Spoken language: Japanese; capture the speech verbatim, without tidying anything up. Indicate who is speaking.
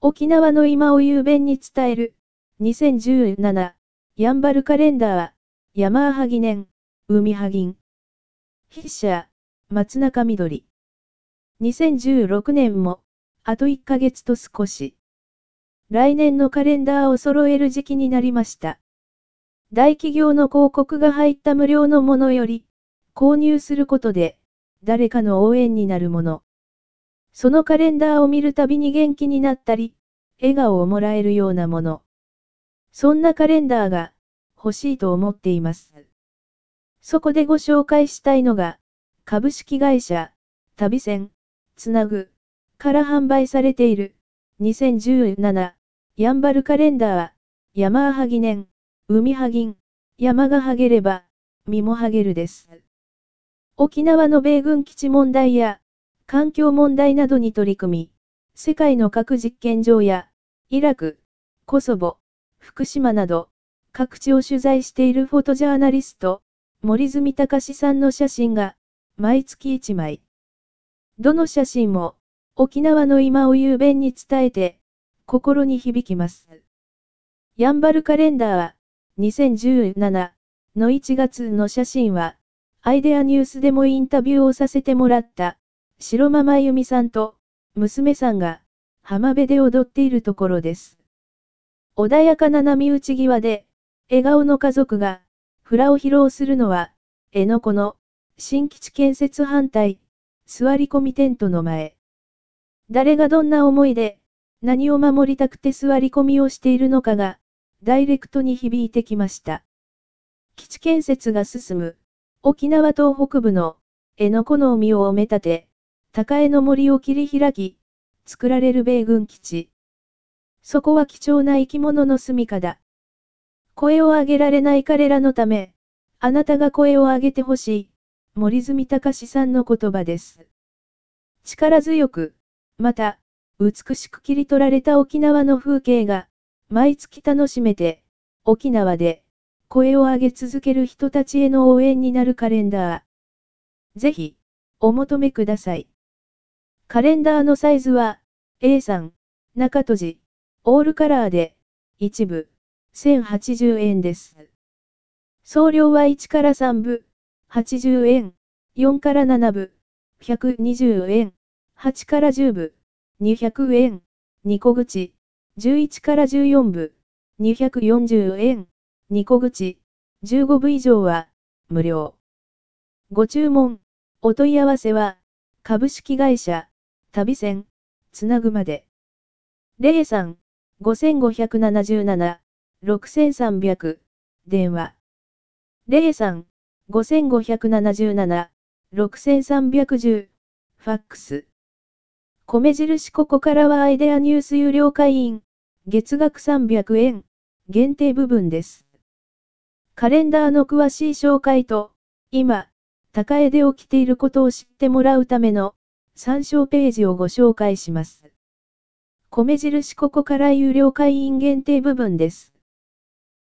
Speaker 1: 沖縄の今を雄弁に伝える、にせんじゅうなな、やんばるカレンダー、山あはぎ年、海はぎん。筆者、松中みどり。にせんじゅうろくねんも、あといっかげつと少し。来年のカレンダーを揃える時期になりました。大企業の広告が入った無料のものより、購入することで、誰かの応援になるもの。そのカレンダーを見るたびに元気になったり、笑顔をもらえるようなもの。そんなカレンダーが、欲しいと思っています。そこでご紹介したいのが、株式会社、旅線、つなぐ、から販売されている、にせんじゅうなな、やんばるカレンダー、山あはぎ年、海はぎん、山がはげれば、身もはげるです。沖縄の米軍基地問題や、環境問題などに取り組み、世界の核実験場や、イラク、コソボ、福島など、各地を取材しているフォトジャーナリスト、森住隆さんの写真が、毎月いちまい。どの写真も、沖縄の今を雄弁に伝えて、心に響きます。やんばるカレンダー、にせんじゅうななのいちがつの写真は、アイデアニュースでもインタビューをさせてもらった、白間真由美さんと、娘さんが、浜辺で踊っているところです。穏やかな波打ち際で、笑顔の家族が、フラを披露するのは、辺野古の、新基地建設反対、座り込みテントの前。誰がどんな思いで、何を守りたくて座り込みをしているのかが、ダイレクトに響いてきました。基地建設が進む、沖縄東北部の、辺野古の海を埋め立て、高江の森を切り開き、作られる米軍基地。そこは貴重な生き物の住処だ。声を上げられない彼らのため、あなたが声を上げてほしい、森住隆さんの言葉です。力強く、また、美しく切り取られた沖縄の風景が、毎月楽しめて、沖縄で、声を上げ続ける人たちへの応援になるカレンダー。ぜひ、お求めください。カレンダーのサイズは、エーさん、中閉じ、オールカラーで、一部、せんはちじゅうえんです。送料はいちからさんぶ、はちじゅうえん、よんからななぶ、ひゃくにじゅうえん、はちからじゅうぶ、にひゃくえん、にこ口、じゅういちからじゅうよんぶ、にひゃくよんじゅうえん、にこ口、じゅうごぶ以上は、無料。ご注文、お問い合わせは、株式会社、旅線、つなぐまで。ゼロさん、ごごなななな、ろくさんぜろぜろ、電話。ゼロさん、ごごなななな、ろくさんぜろぜろ、ファックス。米印ここからはアイデアニュース有料会員、月額さんびゃくえん、限定部分です。カレンダーの詳しい紹介と、今、高江で起きていることを知ってもらうための参照ページをご紹介します。米印ここから有料会員限定部分です。